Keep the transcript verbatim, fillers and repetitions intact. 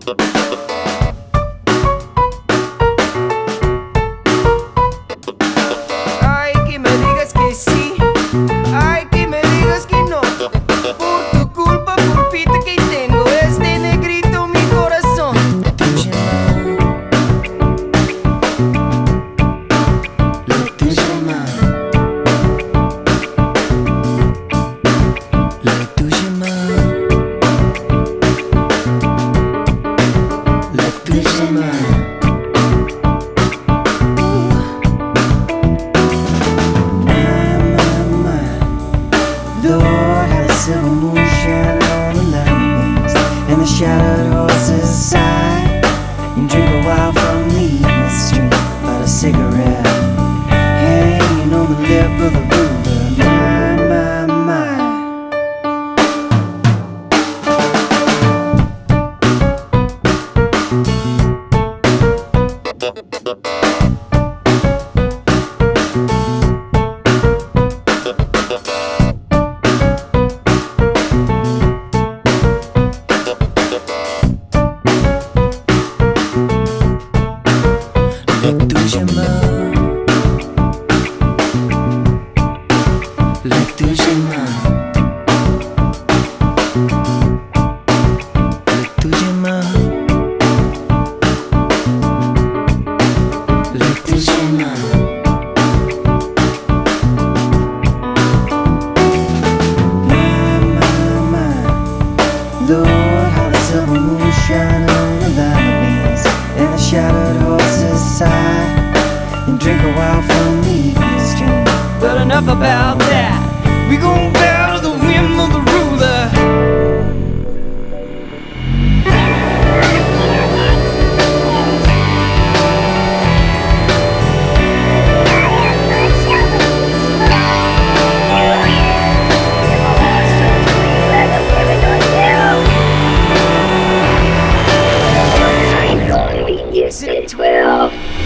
Ay, que me digas que sí, ay, que me digas que no. Por tu culpa, pulpita, que tengo este negrito mi corazón. La tuya más, la tuya más, la tuya más. Lord, how the silver moon shine on the lightnings, and the shattered horses sigh. And drink a while from the evening stream, light a cigarette, hanging on the lip of the ruler. My, my, my. La tuya más, la tuya más, la tuya más, la tuya más. My, my, my. Lord, how the silver moon shine on the lima beans, and the shattered horses sigh. And drink a while from the evening stream. But enough about that. We gon' bow to the whim of the ruler. Yes, it's twelve.